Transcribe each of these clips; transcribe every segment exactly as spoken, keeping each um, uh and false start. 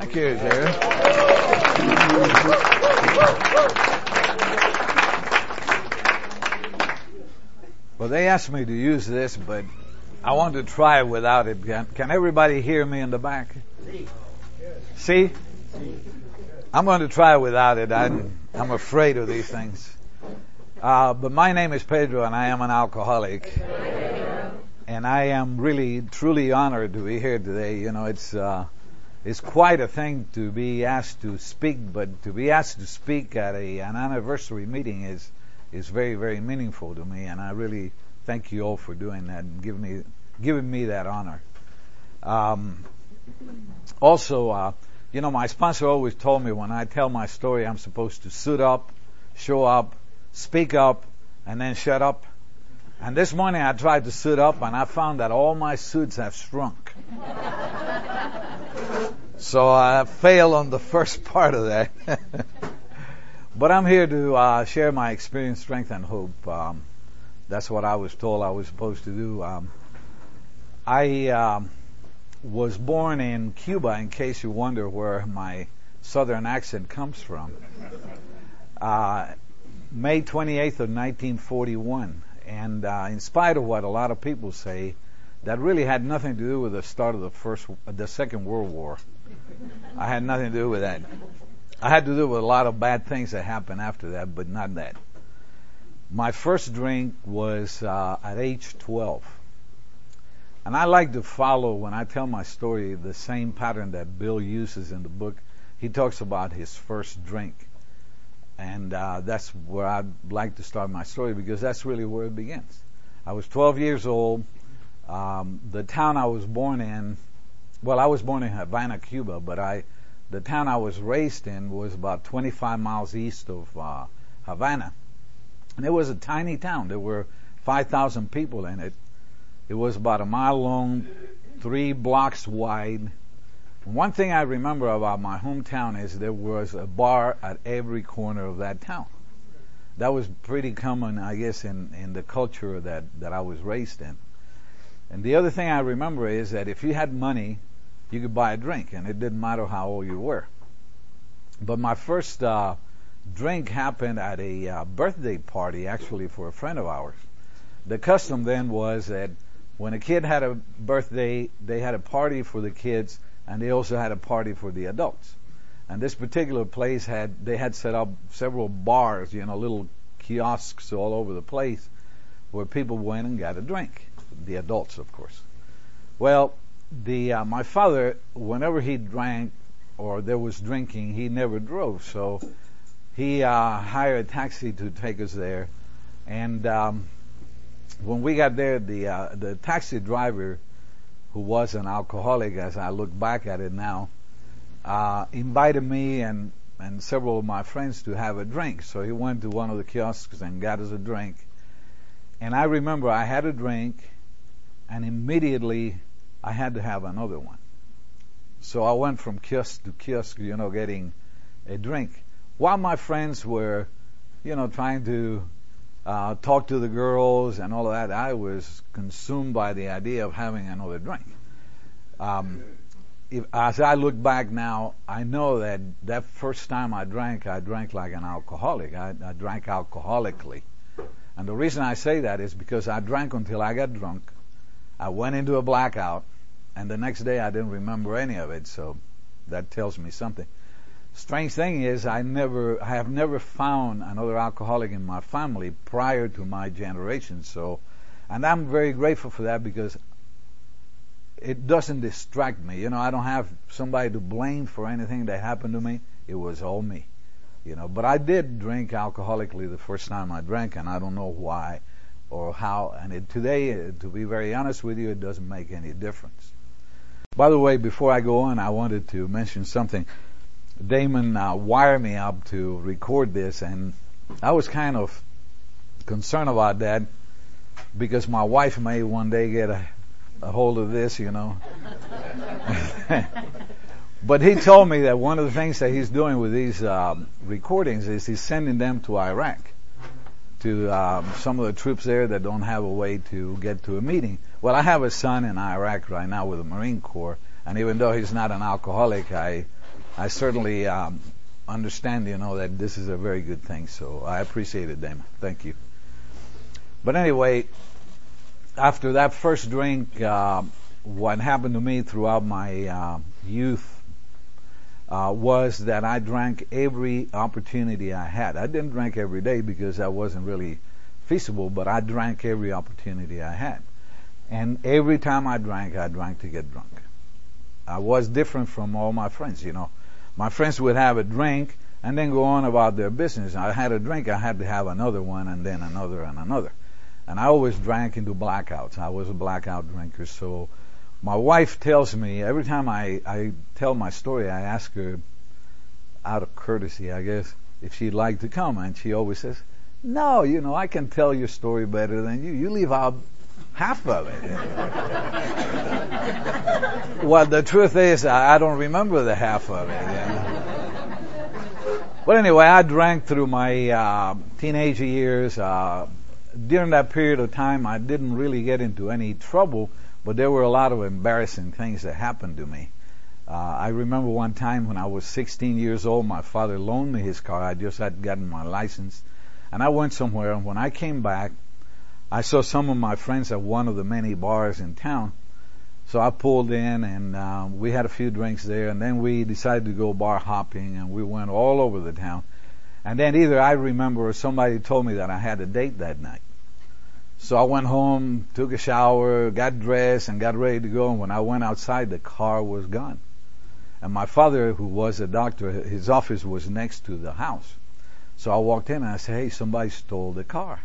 Thank you, Jerry. Well, they asked me to use this, but I wanted to try it without it. Can, can everybody hear me in the back? See? I'm going to try it without it. I'm, I'm afraid of these things. Uh, but my name is Pedro, and I am an alcoholic. And I am really, truly honored to be here today. You know, it's uh, it's quite a thing to be asked to speak, but to be asked to speak at a an anniversary meeting is is very, very meaningful to me. And I really thank you all for doing that and giving me giving me that honor. Um, also, uh, you know, my sponsor always told me when I tell my story, I'm supposed to suit up, show up, speak up, and then shut up. And this morning I tried to suit up, and I found that all my suits have shrunk. So I failed on the first part of that. But I'm here to uh, share my experience, strength, and hope. Um, that's what I was told I was supposed to do. Um, I um, was born in Cuba, in case you wonder where my southern accent comes from. Uh, May twenty-eighth of nineteen forty-one. And uh, in spite of what a lot of people say, that really had nothing to do with the start of the first, the Second World War. I had nothing to do with that. I had to do with a lot of bad things that happened after that, but not that. My first drink was uh, at age twelve. And I like to follow, when I tell my story, the same pattern that Bill uses in the book. He talks about his first drink. And uh, that's where I'd like to start my story, because that's really where it begins. I was twelve years old. Um, the town I was born in, well, I was born in Havana, Cuba, but I, the town I was raised in was about twenty-five miles east of uh, Havana. And it was a tiny town. There were five thousand people in it. It was about a mile long, three blocks wide. One thing I remember about my hometown is there was a bar at every corner of that town. That was pretty common, I guess, in, in the culture that, that I was raised in. And the other thing I remember is that if you had money, you could buy a drink, and it didn't matter how old you were. But my first uh, drink happened at a uh, birthday party, actually, for a friend of ours. The custom then was that when a kid had a birthday, they had a party for the kids, and they also had a party for the adults. And this particular place had, they had set up several bars, you know, little kiosks all over the place where people went and got a drink. The adults, of course. Well, the, uh, my father, whenever he drank or there was drinking, he never drove. So he, uh, hired a taxi to take us there. And, um, when we got there, the, uh, the taxi driver, who was an alcoholic, as I look back at it now, uh, invited me and, and several of my friends to have a drink. So he went to one of the kiosks and got us a drink. And I remember I had a drink, and immediately I had to have another one. So I went from kiosk to kiosk, you know, getting a drink. While my friends were, you know, trying to Uh, talk to the girls and all of that, I was consumed by the idea of having another drink. Um, if, as I look back now, I know that that first time I drank, I drank like an alcoholic. I, I drank alcoholically. And the reason I say that is because I drank until I got drunk. I went into a blackout, and the next day I didn't remember any of it, so that tells me something. Strange thing is, I never, I have never found another alcoholic in my family prior to my generation. So, and I'm very grateful for that, because it doesn't distract me. You know, I don't have somebody to blame for anything that happened to me. It was all me. You know, but I did drink alcoholically the first time I drank, and I don't know why or how. And it, today, to be very honest with you, it doesn't make any difference. By the way, before I go on, I wanted to mention something. Damon uh, wired me up to record this, and I was kind of concerned about that, because my wife may one day get a, a hold of this, you know. But he told me that one of the things that he's doing with these uh, recordings is he's sending them to Iraq, to uh, some of the troops there that don't have a way to get to a meeting. Well, I have a son in Iraq right now with the Marine Corps, and even though he's not an alcoholic, I I certainly um, understand, you know, that this is a very good thing. So I appreciate it, Damon. Thank you. But anyway, after that first drink, uh, what happened to me throughout my uh, youth uh, was that I drank every opportunity I had. I didn't drink every day because that wasn't really feasible, but I drank every opportunity I had. And every time I drank, I drank to get drunk. I was different from all my friends, you know. My friends would have a drink and then go on about their business. I had a drink, I had to have another one and then another and another. And I always drank into blackouts. I was a blackout drinker. So my wife tells me, every time I, I tell my story, I ask her, out of courtesy, I guess, if she'd like to come. And she always says, no, you know, I can tell your story better than you. You leave out half of it. Well, the truth is, I don't remember the half of it. You know? But anyway, I drank through my uh, teenage years. Uh, during that period of time, I didn't really get into any trouble, but there were a lot of embarrassing things that happened to me. Uh, I remember one time when I was sixteen years old, my father loaned me his car. I just had gotten my license. And I went somewhere, and when I came back, I saw some of my friends at one of the many bars in town. So I pulled in, and uh, we had a few drinks there, and then we decided to go bar hopping, and we went all over the town. And then either I remember or somebody told me that I had a date that night. So I went home, took a shower, got dressed, and got ready to go. And when I went outside, the car was gone. And my father, who was a doctor, his office was next to the house. So I walked in and I said, hey, somebody stole the car.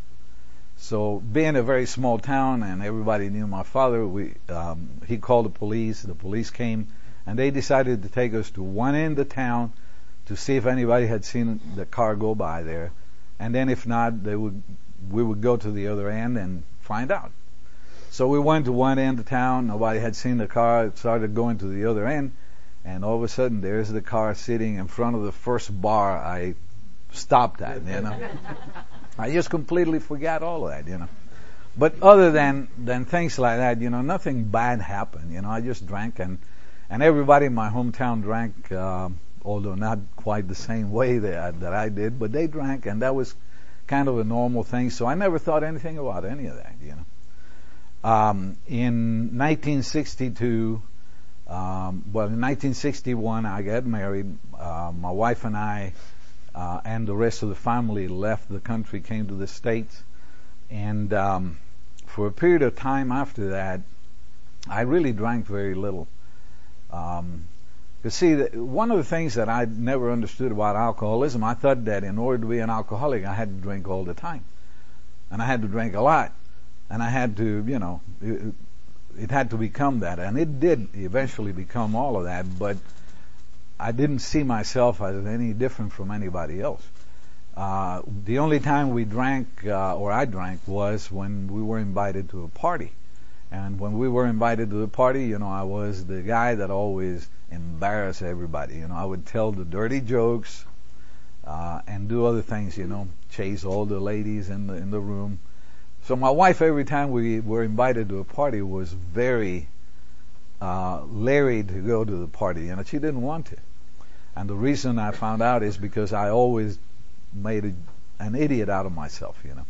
So being a very small town and everybody knew my father, we um, he called the police. The police came and they decided to take us to one end of town to see if anybody had seen the car go by there. And then if not, they would we would go to the other end and find out. So we went to one end of town. Nobody had seen the car. It started going to the other end. And all of a sudden, there's the car sitting in front of the first bar I stopped at, you know. I just completely forgot all of that, you know. But other than, than things like that, you know, nothing bad happened. You know, I just drank, and, and everybody in my hometown drank, uh, although not quite the same way that I, that I did, but they drank, and that was kind of a normal thing. So I never thought anything about any of that, you know. Um, in nineteen sixty-two, um, well, in nineteen sixty-one, I got married. Uh, my wife and I uh, and the rest of the family left the country, came to the States. And um, for a period of time after that, I really drank very little. Um, you see, one of the things that I never understood about alcoholism, I thought that in order to be an alcoholic, I had to drink all the time. And I had to drink a lot. And I had to, you know, it, it had to become that. And it did eventually become all of that, but I didn't see myself as any different from anybody else. Uh, the only time we drank, uh, or I drank, was when we were invited to a party. And when we were invited to the party, you know, I was the guy that always embarrassed everybody. You know, I would tell the dirty jokes, uh, and do other things, you know, chase all the ladies in the, in the room. So my wife, every time we were invited to a party, was very, uh, leery to go to the party. You know, she didn't want to. And the reason I found out is because I always made a, an idiot out of myself, you know.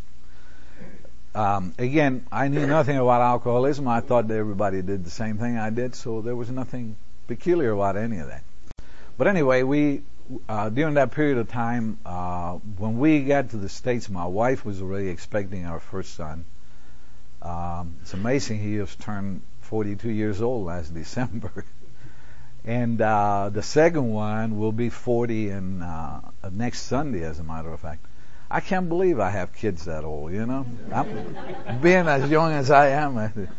Um, again, I knew nothing about alcoholism. I thought that everybody did the same thing I did, so there was nothing peculiar about any of that. But anyway, we uh, during that period of time, uh, when we got to the States, my wife was already expecting our first son. Um, it's amazing, he just turned forty-two years old last December. And uh, the second one will be forty in uh, next Sunday, as a matter of fact. I can't believe I have kids that old, you know. I'm being as young as I am. And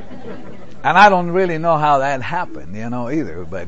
I don't really know how that happened, you know, either. But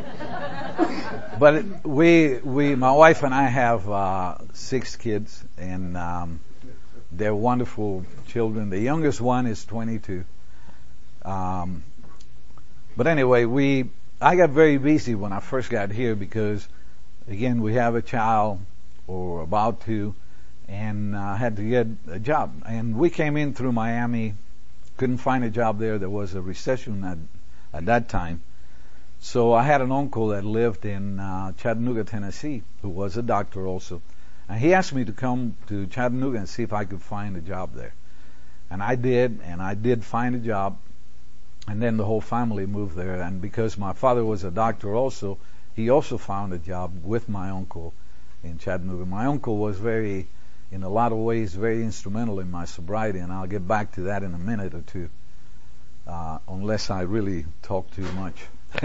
but we, we my wife and I have uh, six kids, and um, they're wonderful children. The youngest one is twenty-two. Um, but anyway, we I got very busy when I first got here because, again, we have a child, or about to, and I uh, had to get a job. And we came in through Miami, couldn't find a job there. There was a recession at, at that time. So I had an uncle that lived in uh, Chattanooga, Tennessee, who was a doctor also. And he asked me to come to Chattanooga and see if I could find a job there. And I did, and I did find a job. And then the whole family moved there. And because my father was a doctor also, he also found a job with my uncle in Chattanooga. My uncle was very, in a lot of ways, very instrumental in my sobriety, and I'll get back to that in a minute or two, uh, unless I really talk too much.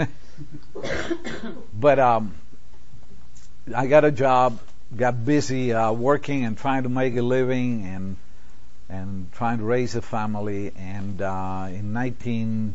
But um, I got a job, got busy uh, working and trying to make a living and and trying to raise a family. And uh, in nineteen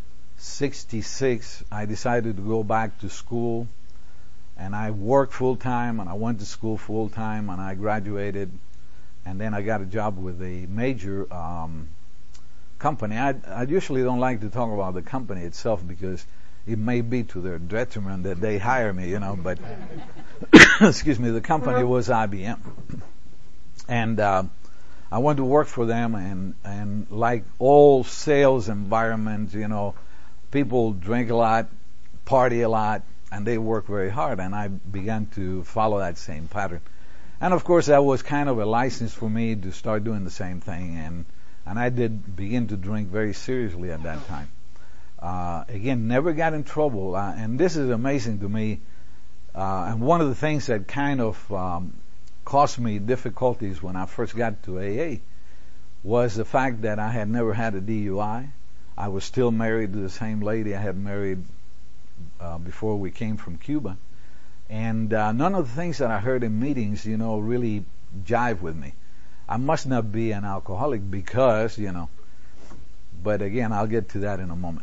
sixty-six, I decided to go back to school. And I worked full time, and I went to school full time, and I graduated, and then I got a job with a major um, company. I, I usually don't like to talk about the company itself because it may be to their detriment that they hire me, you know. But excuse me, the company was I B M, and uh, I went to work for them, and and like all sales environments, you know, people drink a lot, party a lot, and they work very hard, and I began to follow that same pattern. And of course, that was kind of a license for me to start doing the same thing, and and I did begin to drink very seriously at that time. Uh, again, never got in trouble, uh, and this is amazing to me. Uh, and one of the things that kind of um, caused me difficulties when I first got to A A was the fact that I had never had a D U I. I was still married to the same lady I had married Uh, before we came from Cuba, and uh, none of the things that I heard in meetings, you know, really jive with me. I must not be an alcoholic because, you know, but again, I'll get to that in a moment.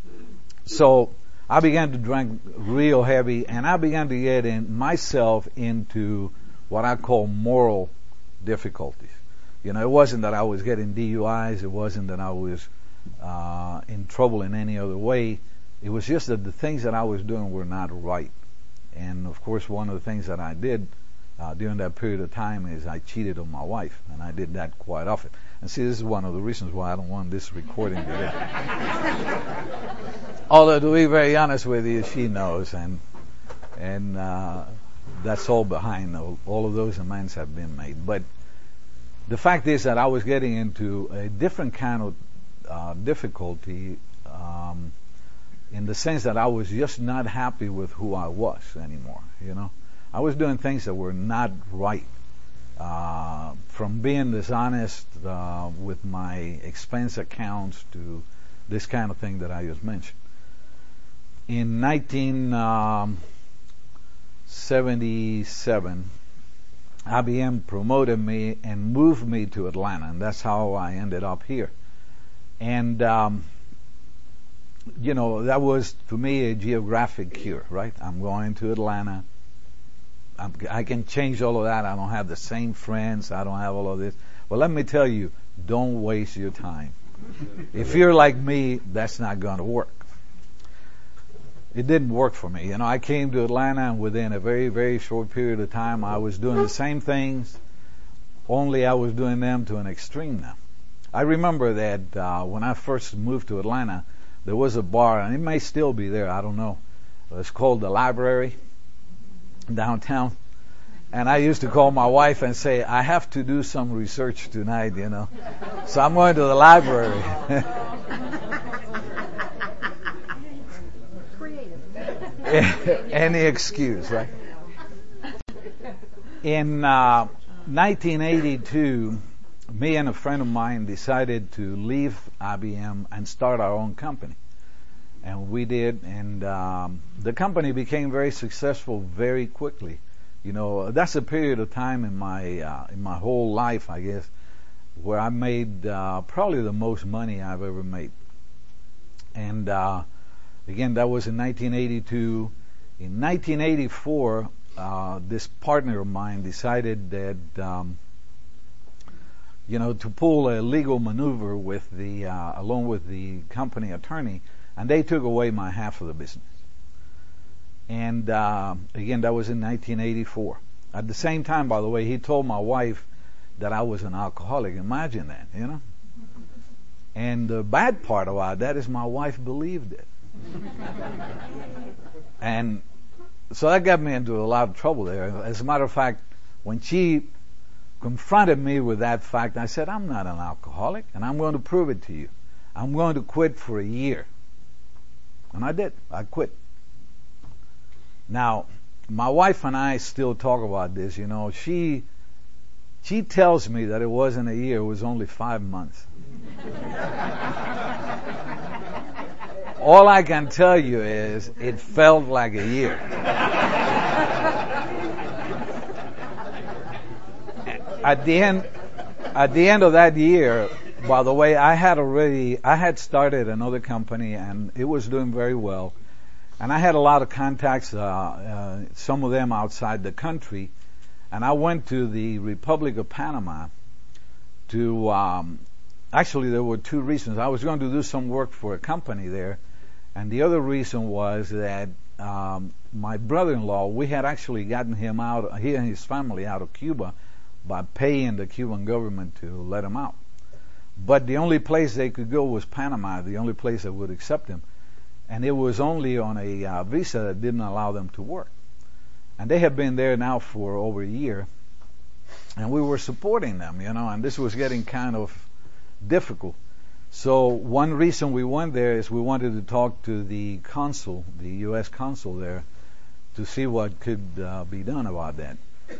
So I began to drink real heavy, and I began to get in myself into what I call moral difficulties. You know, it wasn't that I was getting D U Is, it wasn't that I was uh, in trouble in any other way. It was just that the things that I was doing were not right. And of course, one of the things that I did uh, during that period of time is I cheated on my wife, and I did that quite often. And see, this is one of the reasons why I don't want this recording today. Although, to be very honest with you, she knows, and and uh, that's all behind. All of those amends have been made. But the fact is that I was getting into a different kind of uh, difficulty. Um, in the sense that I was just not happy with who I was anymore, you know. I was doing things that were not right. Uh, from being dishonest uh, with my expense accounts to this kind of thing that I just mentioned. In nineteen seventy-seven, I B M promoted me and moved me to Atlanta, and that's how I ended up here. And um, you know, that was to me a geographic cure, right? I'm going to Atlanta. I'm, I can change all of that. I don't have the same friends. I don't have all of this. Well, let me tell you, don't waste your time. If you're like me, that's not going to work. It didn't work for me. You know, I came to Atlanta, and within a very, very short period of time, I was doing the same things, only I was doing them to an extreme now. I remember that uh, when I first moved to Atlanta, there was a bar, and it may still be there, I don't know. It's called the Library downtown. And I used to call my wife and say, I have to do some research tonight, you know. So I'm going to the library. Any excuse, right? In uh, nineteen eighty-two, me and a friend of mine decided to leave I B M and start our own company. And we did, and um, the company became very successful very quickly. You know, that's a period of time in my uh, in my whole life, I guess, where I made uh, probably the most money I've ever made. And uh, again, that was in nineteen eighty-two. In nineteen eighty-four, uh, this partner of mine decided that, um, you know, to pull a legal maneuver with the, uh, along with the company attorney, and they took away my half of the business. And uh, again, that was in nineteen eighty-four. At the same time, by the way, he told my wife that I was an alcoholic. Imagine that, you know. And the bad part about that is my wife believed it. And so that got me into a lot of trouble there. As a matter of fact, when she confronted me with that fact, I said, I'm not an alcoholic, and I'm going to prove it to you. I'm going to quit for a year. And I did. I quit. Now, my wife and I still talk about this. You know, she she tells me that it wasn't a year, it was only five months. All I can tell you is it felt like a year. At the end, at the end of that year, by the way, I had already, I had started another company and it was doing very well. And I had a lot of contacts, uh, uh, some of them outside the country. And I went to the Republic of Panama to, um, actually there were two reasons. I was going to do some work for a company there. And the other reason was that um, my brother-in-law, we had actually gotten him out, he and his family out of Cuba by paying the Cuban government to let him out. But the only place they could go was Panama, the only place that would accept him. And it was only on a uh, visa that didn't allow them to work. And they had been there now for over a year. And we were supporting them, you know, and this was getting kind of difficult. So one reason we went there is we wanted to talk to the consul, the U S consul there, to see what could uh, be done about that.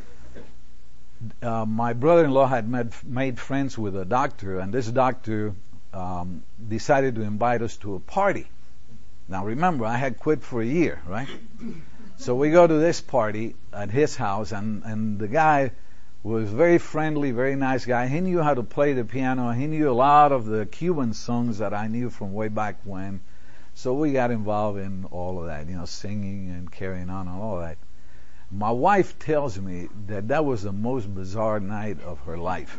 Uh, my brother-in-law had met, made friends with a doctor, and this doctor um, decided to invite us to a party. Now remember, I had quit for a year, right? So we go to this party at his house, and, and the guy was very friendly, very nice guy. He knew how to play the piano. He knew a lot of the Cuban songs that I knew from way back when. So we got involved in all of that, you know, singing and carrying on and all that. My wife tells me that that was the most bizarre night of her life.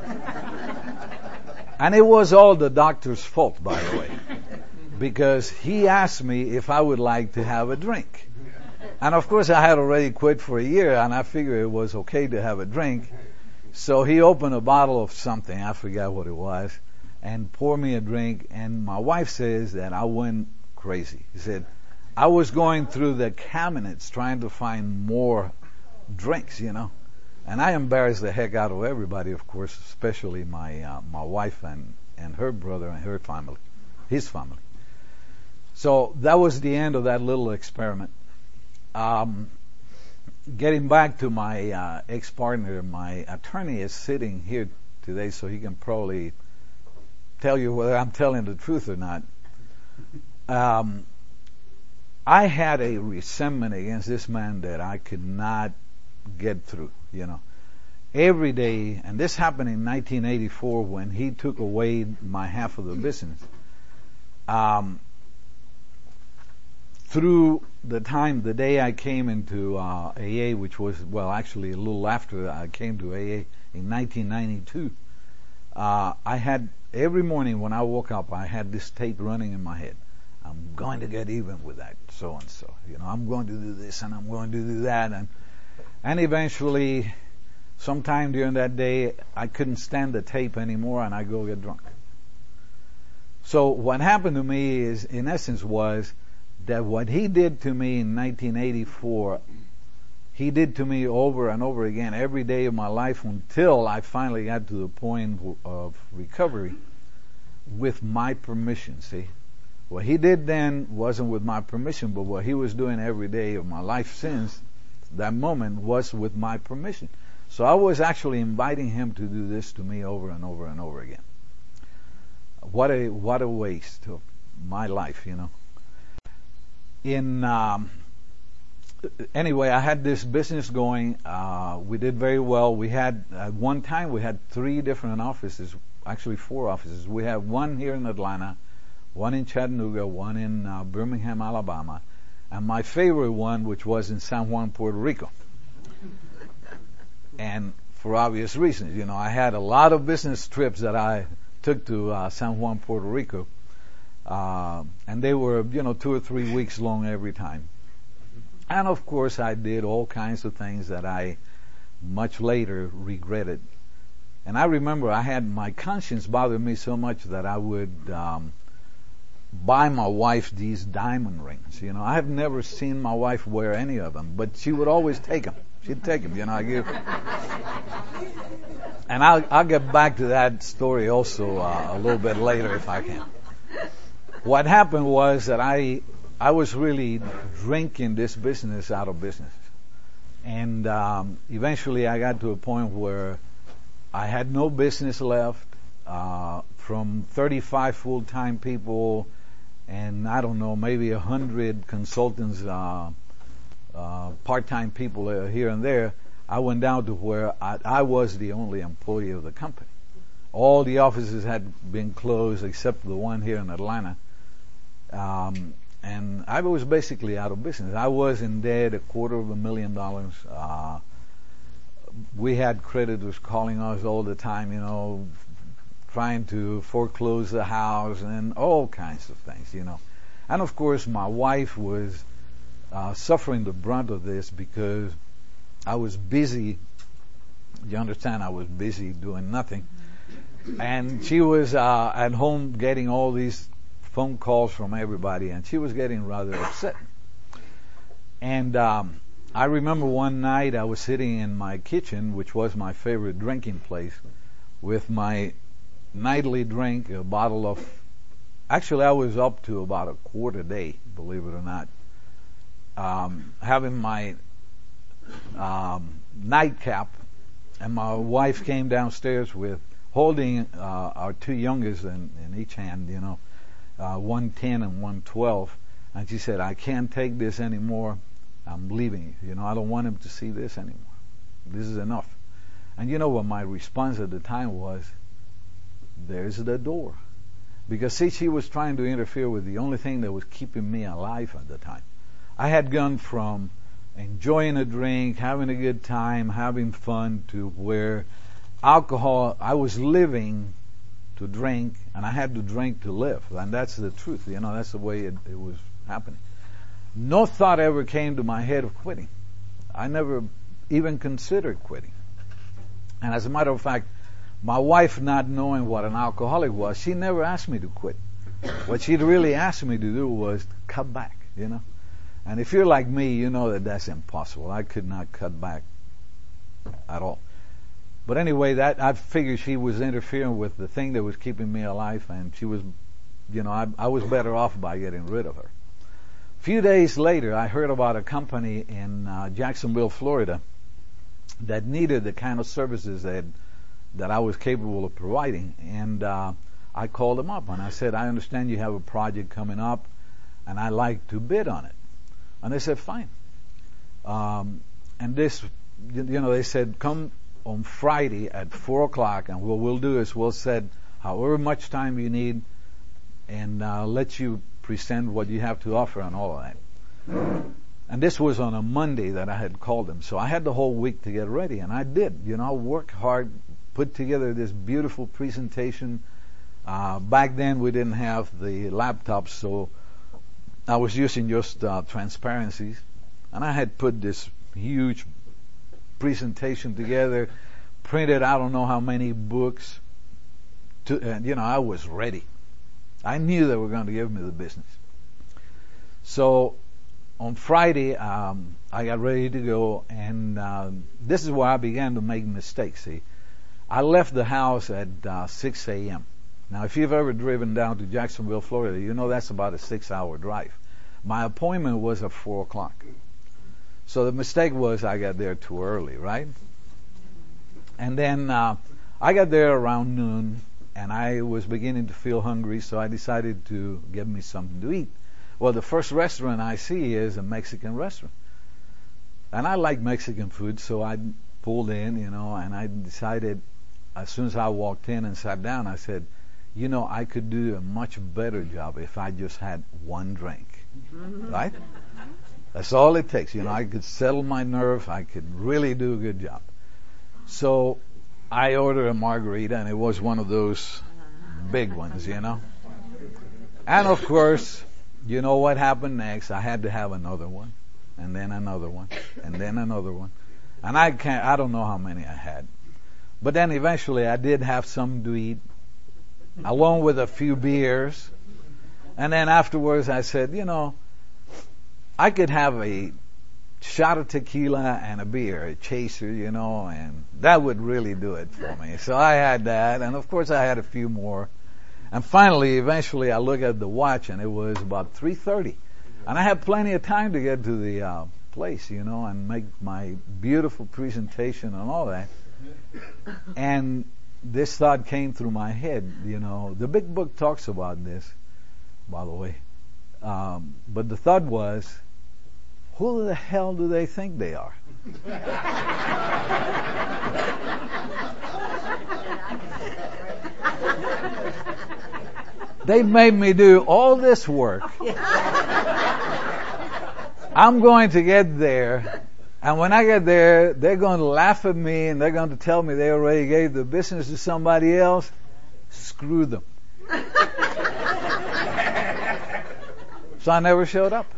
And it was all the doctor's fault, by the way, because he asked me if I would like to have a drink. And of course I had already quit for a year, and I figured it was okay to have a drink. So he opened a bottle of something, I forgot what it was, and poured me a drink, and my wife says that I went crazy. He said, I was going through the cabinets trying to find more drinks, you know. And I embarrassed the heck out of everybody, of course, especially my uh, my wife and, and her brother and her family, his family. So that was the end of that little experiment. Um, getting back to my uh, ex-partner, my attorney is sitting here today, so he can probably tell you whether I'm telling the truth or not. Um, I had a resentment against this man that I could not get through, you know. Every day, and this happened in nineteen eighty-four when he took away my half of the business. Um, through the time, the day I came into uh, A A, which was, well, actually a little after I came to A A in nineteen ninety-two, uh, I had, every morning when I woke up, I had this tape running in my head. I'm going to get even with that so-and-so. You know, I'm going to do this and I'm going to do that. And, and eventually, sometime during that day, I couldn't stand the tape anymore and I go get drunk. So what happened to me is, in essence, was that what he did to me in nineteen eighty-four, he did to me over and over again every day of my life until I finally got to the point of recovery with my permission, see? What he did then wasn't with my permission, but what he was doing every day of my life since that moment was with my permission. So I was actually inviting him to do this to me over and over and over again. What a what a waste of my life, you know. In um, anyway, I had this business going. Uh, we did very well. We had at one time we had three different offices, actually four offices. We have one here in Atlanta, one in Chattanooga, one in uh, Birmingham, Alabama, and my favorite one, which was in San Juan, Puerto Rico. And for obvious reasons, you know, I had a lot of business trips that I took to uh, San Juan, Puerto Rico, uh, and they were, you know, two or three weeks long every time. And of course, I did all kinds of things that I much later regretted. And I remember I had my conscience bother me so much that I would um, buy my wife these diamond rings. You know, I have never seen my wife wear any of them, but she would always take them. She'd take them, you know. I give, and I'll I'll get back to that story also uh, a little bit later if I can. What happened was that I I was really drinking this business out of business, and um, eventually I got to a point where I had no business left. Uh, from thirty-five full-time people, and I don't know, maybe a hundred consultants, uh, uh, part-time people uh, here and there, I went down to where I, I was the only employee of the company. All the offices had been closed except the one here in Atlanta. Um, and I was basically out of business. I was in debt a quarter of a million dollars. Uh, we had creditors calling us all the time, you know, trying to foreclose the house and all kinds of things, you know. And of course, my wife was uh, suffering the brunt of this because I was busy. You understand, I was busy doing nothing. And she was uh, at home getting all these phone calls from everybody, and she was getting rather upset. And um, I remember one night I was sitting in my kitchen, which was my favorite drinking place, with my nightly drink, a bottle of, actually I was up to about a quart a day, believe it or not, um, having my um, nightcap, and my wife came downstairs with, holding uh, our two youngest in, in each hand, you know, uh, one ten and one twelve, and she said, I can't take this anymore, I'm leaving, you know, I don't want him to see this anymore, this is enough. And you know what my response at the time was? There's the door. Because see, she was trying to interfere with the only thing that was keeping me alive at the time. I had gone from enjoying a drink, having a good time, having fun, to where alcohol, I was living to drink, and I had to drink to live. And that's the truth, you know, that's the way it, it was happening. No thought ever came to my head of quitting. I never even considered quitting. And as a matter of fact, my wife, not knowing what an alcoholic was, she never asked me to quit. What she'd really asked me to do was cut back, you know. And if you're like me, you know that that's impossible. I could not cut back at all. But anyway, that I figured she was interfering with the thing that was keeping me alive, and she was, you know, I, I was better off by getting rid of her. A few days later, I heard about a company in uh, Jacksonville, Florida, that needed the kind of services that that I was capable of providing, and uh, I called them up and I said, I understand you have a project coming up, and I'd like to bid on it. And they said, fine. Um, and this, you know, they said, come on Friday at four o'clock, and what we'll do is we'll set however much time you need, and uh, let you present what you have to offer and all of that. And this was on a Monday that I had called them, so I had the whole week to get ready, and I did. You know, I worked hard, put together this beautiful presentation. Uh, back then we didn't have the laptops, so I was using just uh, transparencies. And I had put this huge presentation together, printed I don't know how many books. To, and, you know, I was ready. I knew they were going to give me the business. So on Friday, um, I got ready to go, and uh, this is where I began to make mistakes, see. I left the house at uh, six a.m. Now, if you've ever driven down to Jacksonville, Florida, you know that's about a six-hour drive. My appointment was at four o'clock. So the mistake was I got there too early, right? And then uh, I got there around noon, and I was beginning to feel hungry, so I decided to get me something to eat. Well, the first restaurant I see is a Mexican restaurant. And I like Mexican food, so I pulled in, you know, and I decided, as soon as I walked in and sat down, I said, you know, I could do a much better job if I just had one drink. Mm-hmm. Right? That's all it takes. You know, I could settle my nerve. I could really do a good job. So I ordered a margarita, and it was one of those big ones, you know. And of course, you know what happened next? I had to have another one, and then another one, and then another one. And I can't, I don't know how many I had. But then eventually I did have something to eat, along with a few beers. And then afterwards I said, you know, I could have a shot of tequila and a beer, a chaser, you know, and that would really do it for me. So I had that, and of course I had a few more. And finally, eventually I looked at the watch and it was about three thirty. And I had plenty of time to get to the uh, place, you know, and make my beautiful presentation and all that. And this thought came through my head, you know. The big book talks about this, by the way. Um, but the thought was, who the hell do they think they are? They made me do all this work. I'm going to get there, and when I get there, they're going to laugh at me and they're going to tell me they already gave the business to somebody else. Screw them. So I never showed up.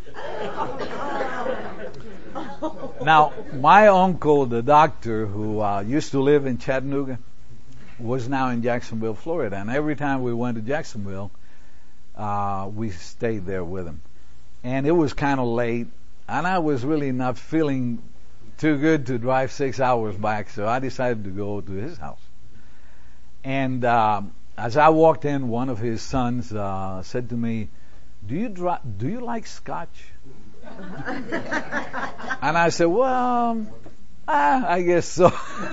Now, my uncle, the doctor, who uh, used to live in Chattanooga, was now in Jacksonville, Florida. And every time we went to Jacksonville, uh, we stayed there with him. And it was kind of late, and I was really not feeling too good to drive six hours back, so I decided to go to his house. And uh, as I walked in, one of his sons uh, said to me, do you dri- do you like scotch? And I said, well, um, ah, I guess so.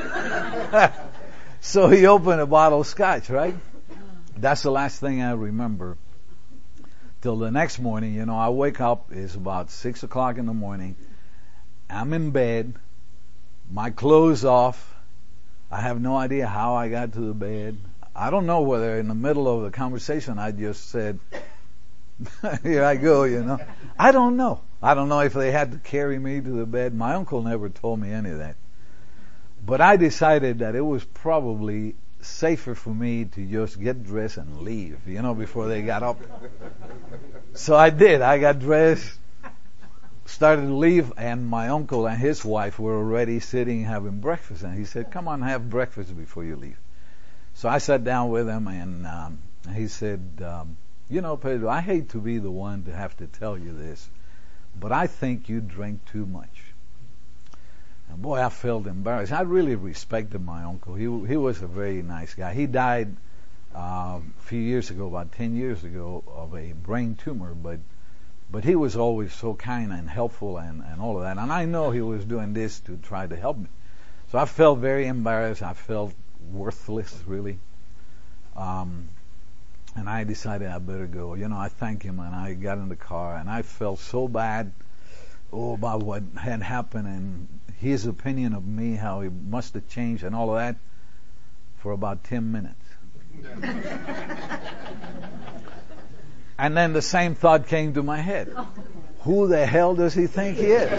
So he opened a bottle of scotch, right? That's the last thing I remember. Till the next morning, you know, I wake up, it's about six o'clock in the morning. I'm in bed, my clothes off. I have no idea how I got to the bed. I don't know whether in the middle of the conversation I just said, here I go, you know. I don't know. I don't know if they had to carry me to the bed. My uncle never told me any of that. But I decided that it was probably safer for me to just get dressed and leave, you know, before they got up. So I did. I got dressed, started to leave, and my uncle and his wife were already sitting having breakfast. And he said, come on, have breakfast before you leave. So I sat down with him, and um, he said, um, you know, Pedro, I hate to be the one to have to tell you this, but I think you drink too much. And boy, I felt embarrassed. I really respected my uncle. He he was a very nice guy. He died uh, a few years ago, about ten years ago, of a brain tumor, but but he was always so kind and helpful and, and all of that. And I know he was doing this to try to help me. So I felt very embarrassed. I felt worthless, really. Um, and I decided I better go. You know, I thanked him, and I got in the car, and I felt so bad oh, about what had happened and his opinion of me, how he must have changed and all of that, for about ten minutes. And then the same thought came to my head. Who the hell does he think he is?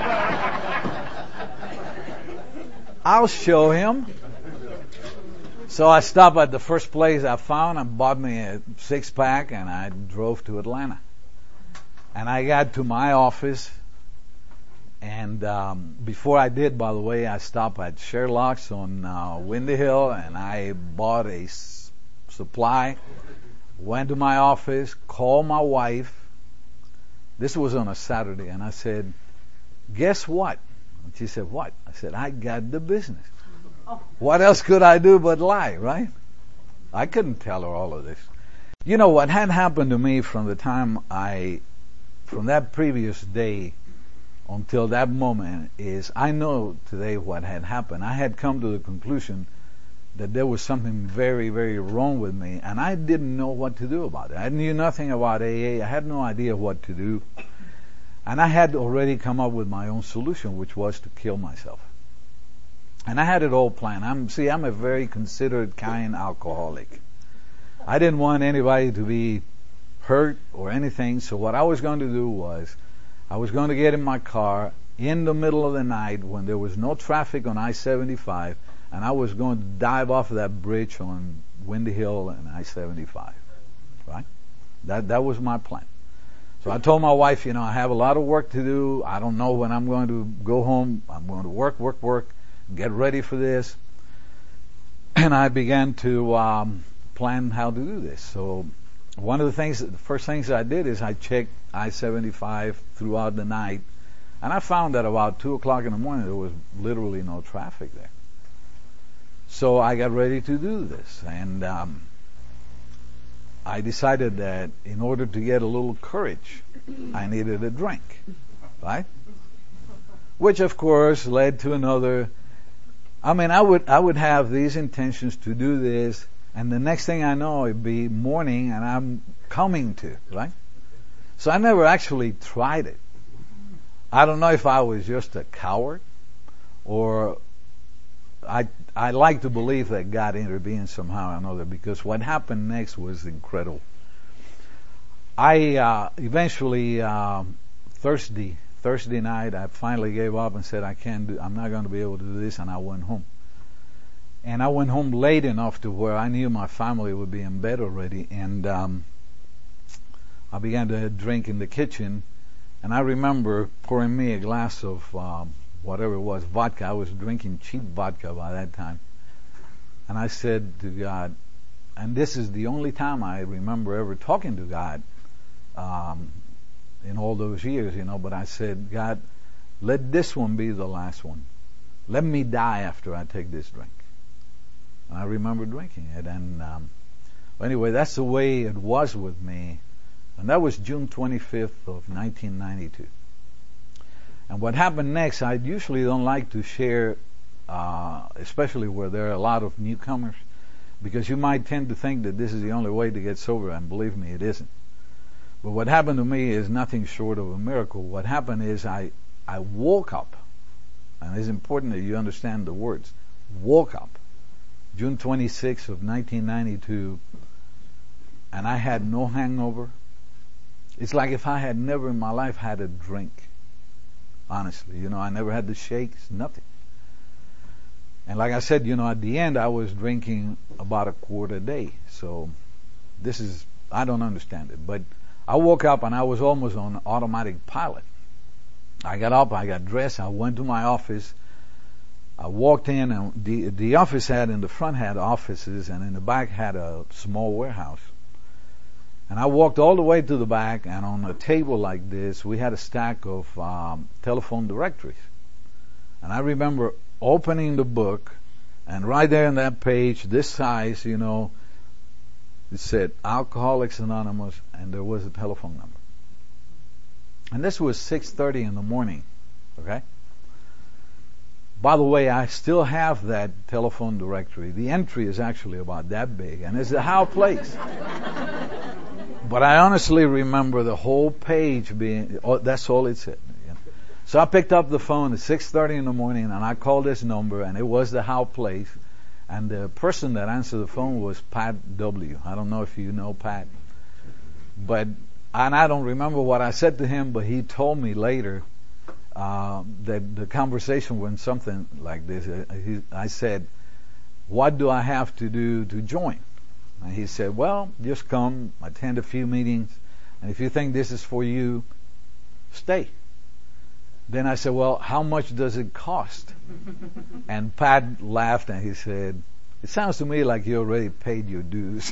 I'll show him. So I stopped at the first place I found and bought me a six-pack, and I drove to Atlanta. And I got to my office, and um, before I did, by the way, I stopped at Sherlock's on uh, Windy Hill, and I bought a s- supply, went to my office, called my wife. This was on a Saturday, and I said, guess what? And she said, what? I said, I got the business. What else could I do but lie, right? I couldn't tell her all of this. You know, what had happened to me from the time I, from that previous day until that moment is, I know today what had happened. I had come to the conclusion that there was something very, very wrong with me, and I didn't know what to do about it. I knew nothing about A A. I had no idea what to do. And I had already come up with my own solution, which was to kill myself. And I had it all planned. I'm, see, I'm a very considerate, kind alcoholic. I didn't want anybody to be hurt or anything, so what I was going to do was, I was going to get in my car in the middle of the night when there was no traffic on I seventy-five, and I was going to dive off of that bridge on Windy Hill and I seventy-five. Right? That that was my plan. So I told my wife, you know, I have a lot of work to do. I don't know when I'm going to go home. I'm going to work, work, work, get ready for this. And I began to um, plan how to do this. So one of the things, the first things I did is I checked I seventy-five throughout the night, and I found that about two o'clock in the morning there was literally no traffic there. So I got ready to do this, and um, I decided that in order to get a little courage, I needed a drink, right? Which of course led to another. I mean, I would I would have these intentions to do this, and the next thing I know, it'd be morning, and I'm coming to, right? So I never actually tried it. I don't know if I was just a coward, or I I like to believe that God intervened somehow or another, because what happened next was incredible. I uh, eventually uh, Thursday Thursday night I finally gave up and said I can't do I'm not going to be able to do this, and I went home. And I went home late enough to where I knew my family would be in bed already, and um, I began to drink in the kitchen. And I remember pouring me a glass of um, whatever it was, vodka. I was drinking cheap vodka by that time. And I said to God, and this is the only time I remember ever talking to God um, in all those years, you know, but I said, God, let this one be the last one. Let me die after I take this drink. And I remember drinking it. And um, anyway, that's the way it was with me. And that was June twenty-fifth of nineteen ninety-two. And what happened next, I usually don't like to share, uh, especially where there are a lot of newcomers, because you might tend to think that this is the only way to get sober, and believe me, it isn't. But what happened to me is nothing short of a miracle. What happened is I, I woke up, and it's important that you understand the words, woke up, June twenty-sixth of nineteen ninety-two, and I had no hangover. It's like if I had never in my life had a drink. Honestly, you know, I never had the shakes, nothing. And like I said, you know, at the end I was drinking about a quart a day. So this is, I don't understand it. But I woke up and I was almost on automatic pilot. I got up, I got dressed, I went to my office. I walked in, and the, the office had, in the front had offices, and in the back had a small warehouse. And I walked all the way to the back, and on a table like this, we had a stack of um, telephone directories. And I remember opening the book, and right there on that page, this size, you know, it said Alcoholics Anonymous, and there was a telephone number. And this was six thirty in the morning, okay? By the way, I still have that telephone directory. The entry is actually about that big, and it's the How place. But I honestly remember the whole page being, oh, that's all it said. You know. So I picked up the phone at six thirty in the morning, and I called this number, and it was the How place. And the person that answered the phone was Pat W. I don't know if you know Pat. But, and I don't remember what I said to him, but he told me later uh, that the conversation went something like this. He, I said, what do I have to do to join? And he said, well, just come, attend a few meetings, and if you think this is for you, stay. Then I said, well, how much does it cost? And Pat laughed and he said, it sounds to me like you already paid your dues.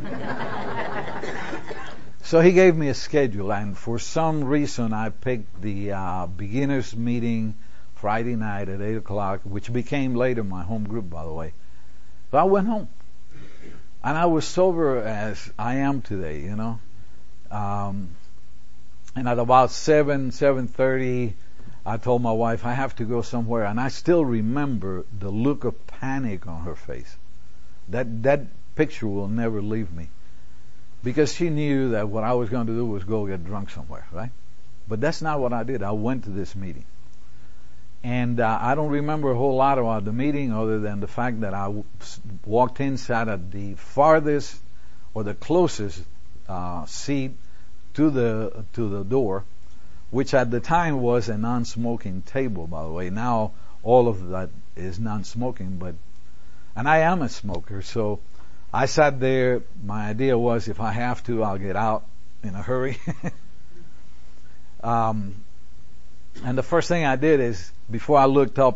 So he gave me a schedule, and for some reason I picked the uh, beginners meeting Friday night at eight o'clock, which became later my home group, by the way. So I went home. And I was sober as I am today, you know. Um, and at about seven, seven thirty, I told my wife I have to go somewhere, and I still remember the look of panic on her face. That that picture will never leave me, because she knew that what I was going to do was go get drunk somewhere, right? But that's not what I did. I went to this meeting. And uh, I don't remember a whole lot about the meeting other than the fact that I w- walked in, sat at the farthest or the closest uh, seat to the to the door, which at the time was a non-smoking table, by the way. Now all of that is non-smoking, but and I am a smoker, so I sat there. My idea was, if I have to, I'll get out in a hurry. um, and the first thing I did is, before I looked up,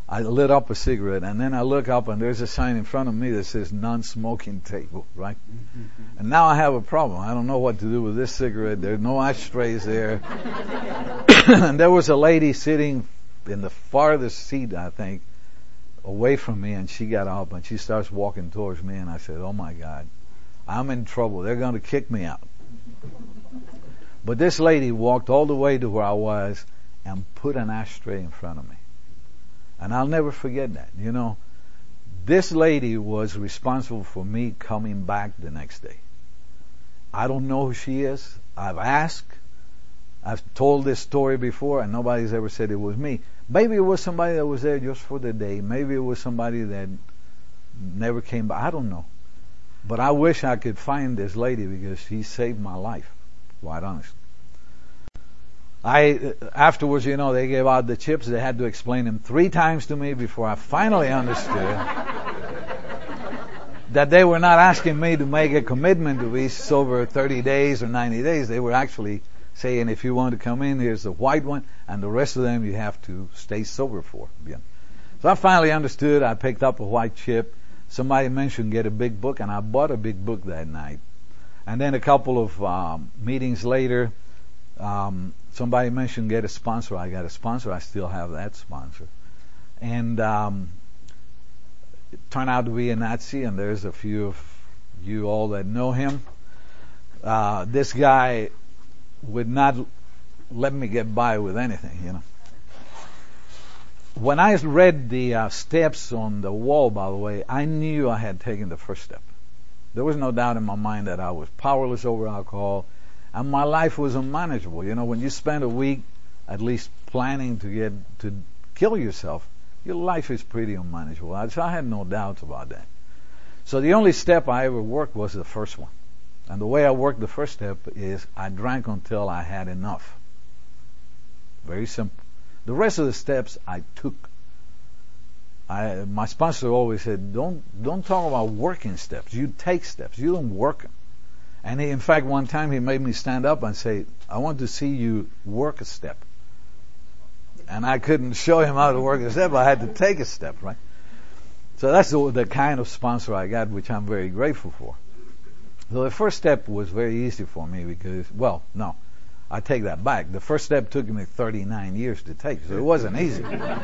I lit up a cigarette, and then I look up, and there's a sign in front of me that says non-smoking table, right? Mm-hmm. And now I have a problem. I don't know what to do with this cigarette. There are no ashtrays there. And there was a lady sitting in the farthest seat, I think, away from me, and she got up, and she starts walking towards me, and I said, oh my God, I'm in trouble. They're going to kick me out. But this lady walked all the way to where I was and put an ashtray in front of me. And I'll never forget that. You know, this lady was responsible for me coming back the next day. I don't know who she is. I've asked. I've told this story before, and nobody's ever said it was me. Maybe it was somebody that was there just for the day. Maybe it was somebody that never came back. I don't know. But I wish I could find this lady, because she saved my life, quite honestly. I, afterwards, you know, they gave out the chips. They had to explain them three times to me before I finally understood that they were not asking me to make a commitment to be sober thirty days or ninety days. They were actually saying, if you want to come in, here's the white one, and the rest of them you have to stay sober for. Yeah. So I finally understood. I picked up a white chip. Somebody mentioned get a big book, and I bought a big book that night. And then a couple of um, meetings later, um, somebody mentioned get a sponsor. I got a sponsor. I still have that sponsor. And um, it turned out to be a Nazi, and there's a few of you all that know him. Uh, this guy would not let me get by with anything, you know. When I read the uh, steps on the wall, by the way, I knew I had taken the first step. There was no doubt in my mind that I was powerless over alcohol, and my life was unmanageable. You know, when you spend a week at least planning to get to kill yourself, your life is pretty unmanageable. So I had no doubts about that. So the only step I ever worked was the first one. And the way I worked the first step is I drank until I had enough. Very simple. The rest of the steps I took. I, my sponsor always said, don't don't talk about working steps. You take steps. You don't work them. And he, in fact, one time he made me stand up and say, I want to see you work a step. And I couldn't show him how to work a step. I had to take a step, right? So that's the, the kind of sponsor I got, which I'm very grateful for. So the first step was very easy for me because, well, no, I take that back. The first step took me thirty-nine years to take, so it wasn't easy.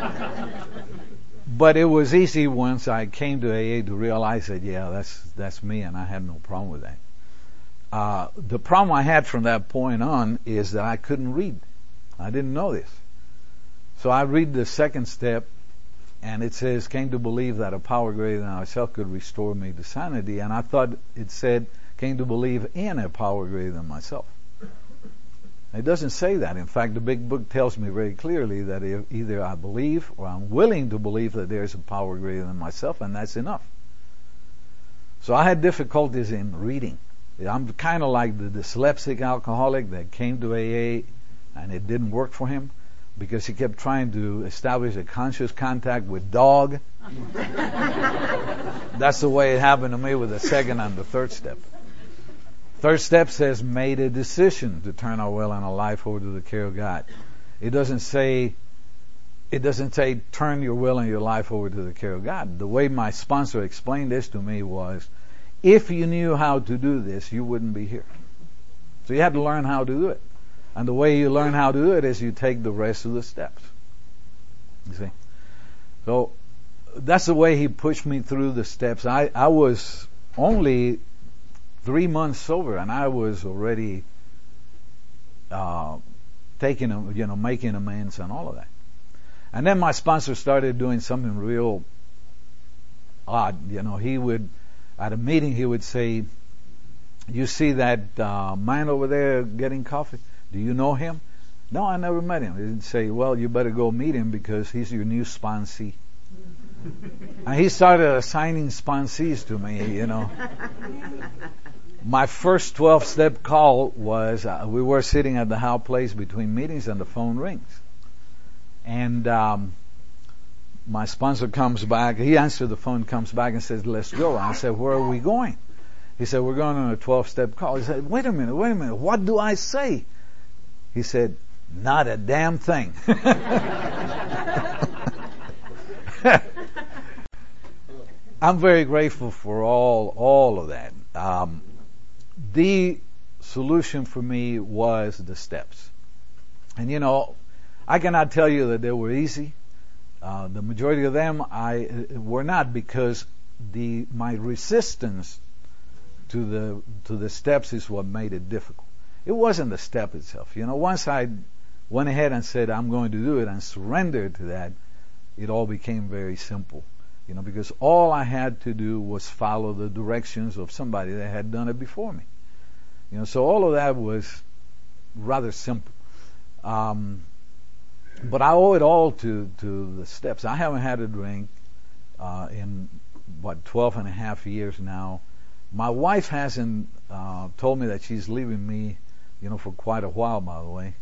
But it was easy once I came to A A to realize that, yeah, that's that's me, and I had no problem with that. Uh, the problem I had from that point on is that I couldn't read. I didn't know this. So I read the second step, and it says, came to believe that a power greater than myself could restore me to sanity. And I thought it said, came to believe in a power greater than myself. It doesn't say that. In fact, the big book tells me very clearly that if either I believe or I'm willing to believe that there's a power greater than myself, and that's enough. So I had difficulties in reading. I'm kind of like the dyslexic alcoholic that came to A A and it didn't work for him because he kept trying to establish a conscious contact with dog. That's the way it happened to me with the second and the third step. Third step says, made a decision to turn our will and our life over to the care of God. It doesn't say, it doesn't say turn your will and your life over to the care of God. The way my sponsor explained this to me was, if you knew how to do this, you wouldn't be here. So you had to learn how to do it. And the way you learn how to do it is you take the rest of the steps. You see? So that's the way he pushed me through the steps. I, I was only three months sober, and I was already uh, taking, you know, making amends and all of that. And then my sponsor started doing something real odd. You know, he would, at a meeting, he would say, "You see that uh, man over there getting coffee? Do you know him?" "No, I never met him." He'd say, "Well, you better go meet him because he's your new sponsee." And he started assigning sponsees to me, you know. My first twelve-step call was, uh, we were sitting at the Howe place between meetings and the phone rings. And um, my sponsor comes back. He answered the phone, comes back and says, "Let's go." I said, "Where are we going?" He said, "We're going on a twelve-step call." He said, "Wait a minute, wait a minute. What do I say?" He said, "Not a damn thing." I'm very grateful for all all of that. Um, the solution for me was the steps. And you know, I cannot tell you that they were easy. Uh, the majority of them I uh, were not, because the my resistance to the to the steps is what made it difficult. It wasn't the step itself. You know, once I went ahead and said I'm going to do it and surrendered to that, it all became very simple. You know, because all I had to do was follow the directions of somebody that had done it before me. You know, so all of that was rather simple. Um, but I owe it all to, to the steps. I haven't had a drink uh, in, what, twelve and a half years now. My wife hasn't uh, told me that she's leaving me, you know, for quite a while, by the way.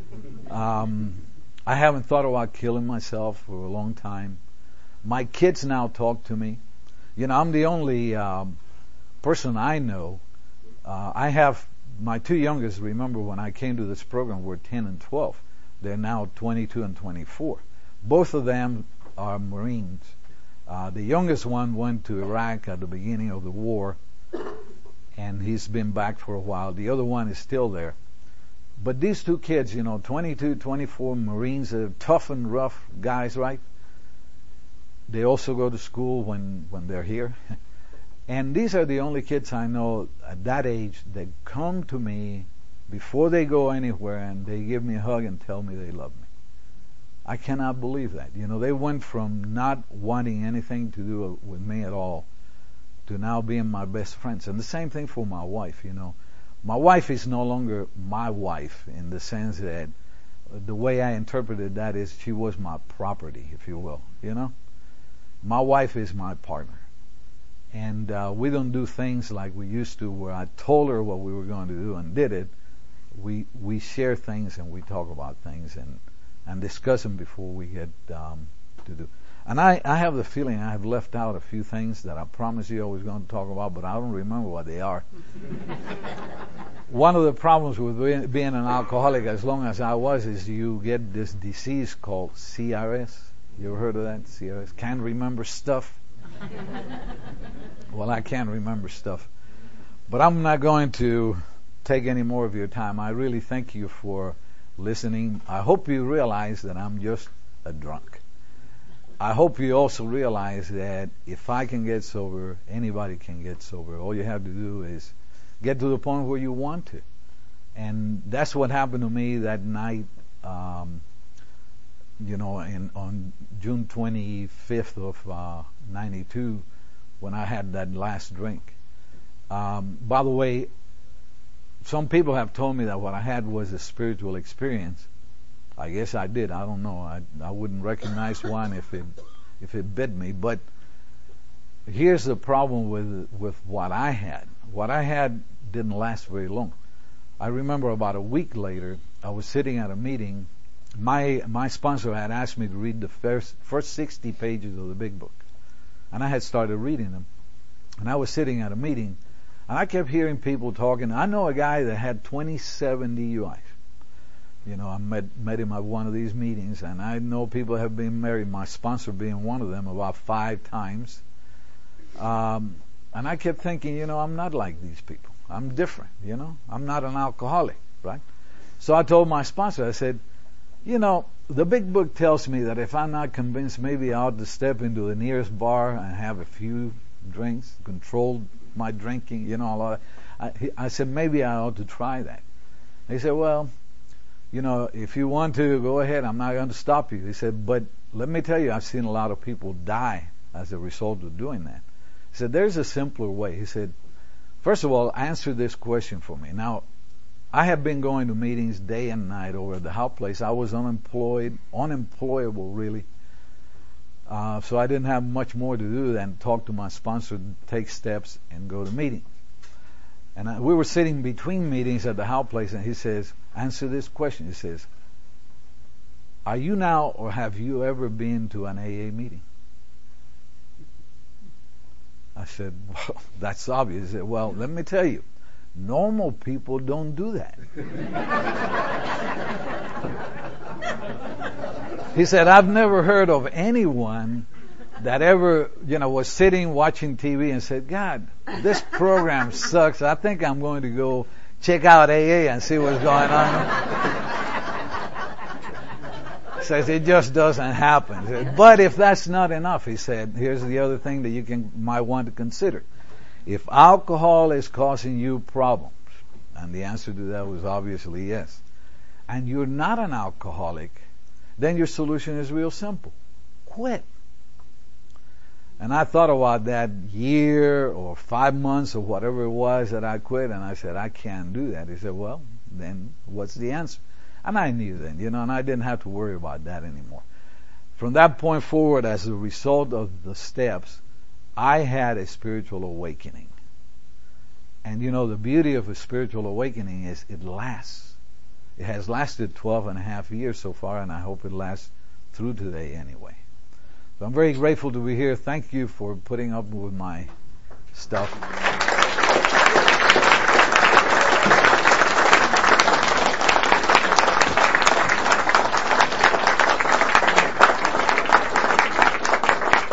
Um, I haven't thought about killing myself for a long time. My kids now talk to me. You know, I'm the only um, person I know. Uh, I have my two youngest, remember when I came to this program, were ten and twelve. They're now twenty-two and twenty-four. Both of them are Marines. Uh, the youngest one went to Iraq at the beginning of the war, and he's been back for a while. The other one is still there. But these two kids, you know, twenty-two, twenty-four Marines, they're tough and rough guys, right? They also go to school when, when they're here. And these are the only kids I know at that age that come to me before they go anywhere and they give me a hug and tell me they love me. I cannot believe that. You know, they went from not wanting anything to do with me at all to now being my best friends. And the same thing for my wife, you know. My wife is no longer my wife in the sense that the way I interpreted that is she was my property, if you will, you know. My wife is my partner. And uh, we don't do things like we used to where I told her what we were going to do and did it. We we share things and we talk about things and, and discuss them before we get um, to do. And I, I have the feeling I have left out a few things that I promised you I was going to talk about, but I don't remember what they are. One of the problems with being, being an alcoholic, as long as I was, is you get this disease called C R S. You ever heard of that? C R S? Can't remember stuff. Well, I can't remember stuff. But I'm not going to take any more of your time. I really thank you for listening. I hope you realize that I'm just a drunk. I hope you also realize that if I can get sober, anybody can get sober. All you have to do is get to the point where you want to. And that's what happened to me that night, um, you know, in, on June twenty-fifth of uh, ninety-two, when I had that last drink. Um, by the way, some people have told me that what I had was a spiritual experience. I guess I did. I don't know. I, I wouldn't recognize one if it if it bit me. But here's the problem with with what I had. What I had didn't last very long. I remember about a week later, I was sitting at a meeting. My my sponsor had asked me to read the first first sixty pages of the Big Book, and I had started reading them. And I was sitting at a meeting, and I kept hearing people talking. I know a guy that had twenty-seven D U Is. You know, I met met him at one of these meetings, and I know people have been married, my sponsor being one of them, about five times. Um, and I kept thinking, you know, I'm not like these people. I'm different, you know. I'm not an alcoholic, right? So I told my sponsor, I said, you know, the Big Book tells me that if I'm not convinced, maybe I ought to step into the nearest bar and have a few drinks, control my drinking, you know, a lot. Of, I, I said, maybe I ought to try that. He said, well, you know, if you want to, go ahead. I'm not going to stop you. He said, but let me tell you, I've seen a lot of people die as a result of doing that. He said, there's a simpler way. He said, first of all, answer this question for me. Now, I have been going to meetings day and night over at the Howe Place. I was unemployed, unemployable really. Uh, so I didn't have much more to do than talk to my sponsor, take steps, and go to meetings. And I, we were sitting between meetings at the Howe Place, and he says, answer this question. He says, are you now or have you ever been to an A A meeting? I said, well, that's obvious. He said, well, let me tell you, normal people don't do that. He said, I've never heard of anyone that ever, you know, was sitting watching T V and said, God, this program sucks. I think I'm going to go check out A A and see what's going on. Says it just doesn't happen. But if that's not enough, he said, here's the other thing that you can might want to consider. If alcohol is causing you problems, and the answer to that was obviously yes, and you're not an alcoholic, then your solution is real simple. Quit. And I thought about that year or five months or whatever it was that I quit, and I said, I can't do that. He said, well, then what's the answer? And I knew then, you know, and I didn't have to worry about that anymore. From that point forward, as a result of the steps, I had a spiritual awakening. And you know, the beauty of a spiritual awakening is it lasts. It has lasted twelve and a half years so far, and I hope it lasts through today anyway. So I'm very grateful to be here. Thank you for putting up with my stuff.